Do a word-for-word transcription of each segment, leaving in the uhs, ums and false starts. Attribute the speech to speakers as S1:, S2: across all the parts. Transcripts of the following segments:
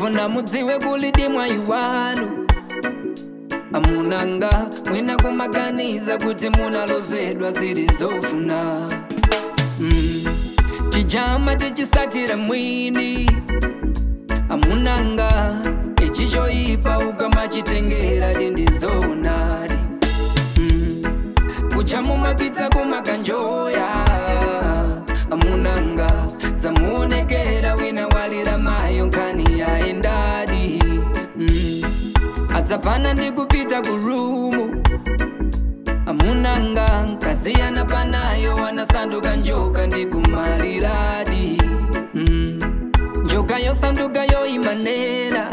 S1: ndifuna mudziwe kulidi mwayi wanu amunanga mwina kumaganiza kuti munalozedwa ziri zofuna mm. chijama tichisatira mwini amunanga ichichoipa ukamachitengera dindizonari mm. kuchamumapitsa kumakanjoya amunanga zamuonekera wina walira mayo nkani yaendadi mm. adzapana ndikupita kurumu amunanga nkaziyana panayo wanasanduka njoka ndikumaliradi mm. njoka yosanduka yoimanera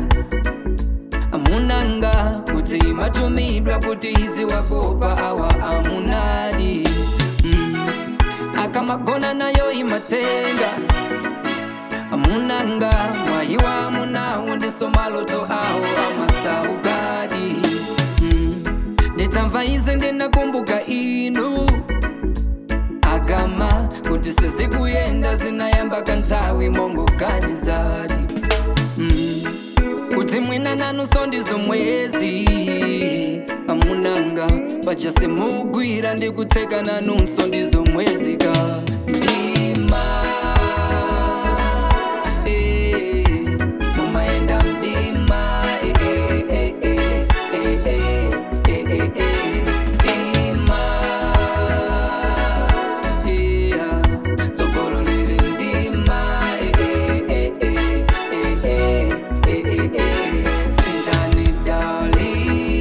S1: amunanga kuti imatumidwa kuti izi wakopa awa amunadi mm. akamagona nayo imatenga amunanga mwayiwa amunawo ndisomaloto awo amasaukadi mm. nditamva izi ndinakumbuka inu agama kuti sizikuyenda zinayamba kanthawi mongoganizali mm. kuti mwina nanu sondizo mwezi amunanga pachasimugwira ndikutseka nanunso ndizo mwezi ka mdima eh, mumaenda mdima eh, eh, eh, eh, eh, eh, eh, eh, mdima yeah. Sokolo lili mdima eh, eh, eh, eh, eh, eh, eh, eh. Sintani dali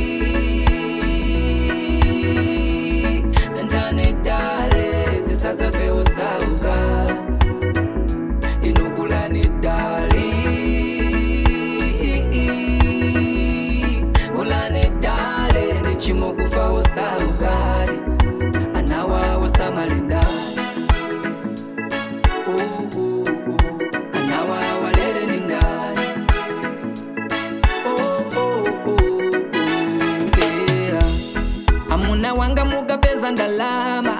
S1: Sintani dali Tisasafe usauka Inukulani dali Kulani dali Nichimukufa usaukari Anawa wasamalinda uh, uh, uh. Anawa walere nindani oh, oh, oh, oh, yeah. Amuna wanga mukapeza ndalama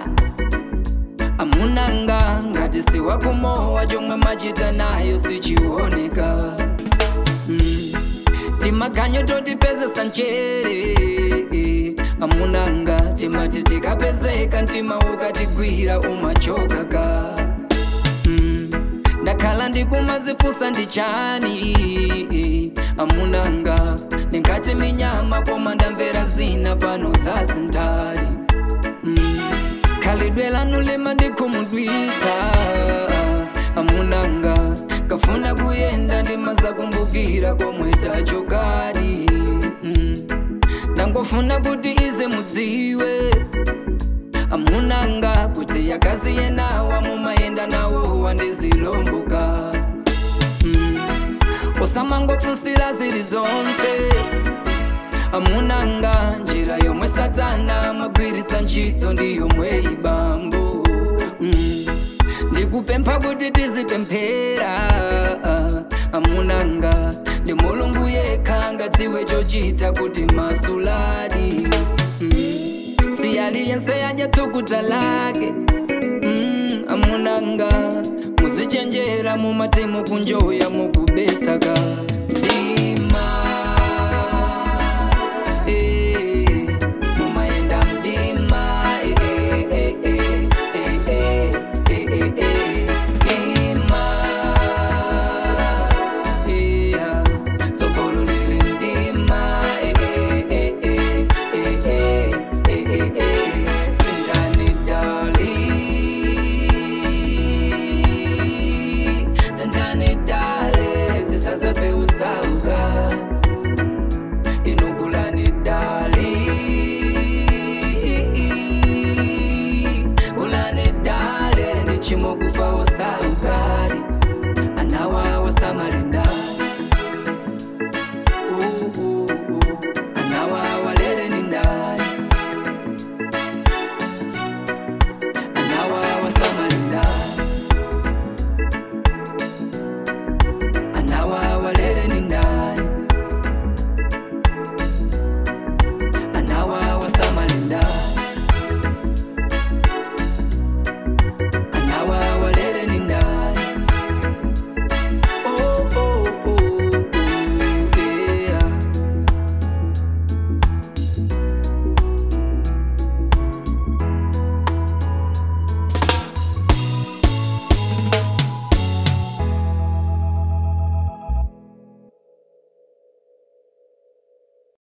S1: amunanga ngati siwakumowa chomwe machita nayo sichioneka mm. timaganyo totipeze sanchere amunanga timati tikapezeka ntima ukatigwira umachokaka mm. ndakhala ndikumazifusa ndichani amunanga ndingati minyama koma ndamvera zina pano zazintali mm. khalidwe lanu lima ndikumudwitsa amunanga kafuna kuyenda ndimazakumbukira komwe tachokadi mm. ndangofuna kuti ize mudziwe amunanga kuti yakaziye nawa mumayenda nawo wandizilomboka mm. usamangopfusira ziri zonse amunanga njira yomwe satana magwiritsa ntchito ndiyomwe ibambo mm. ndikupempha kuti tizipemphera amunanga ndi mulungu yekha ngadziwe chochita kuti masuladi mm. siyaliyense yadya thukuta lake mm. amunanga muzichenjera mumatemu kunjoya mukubetsaka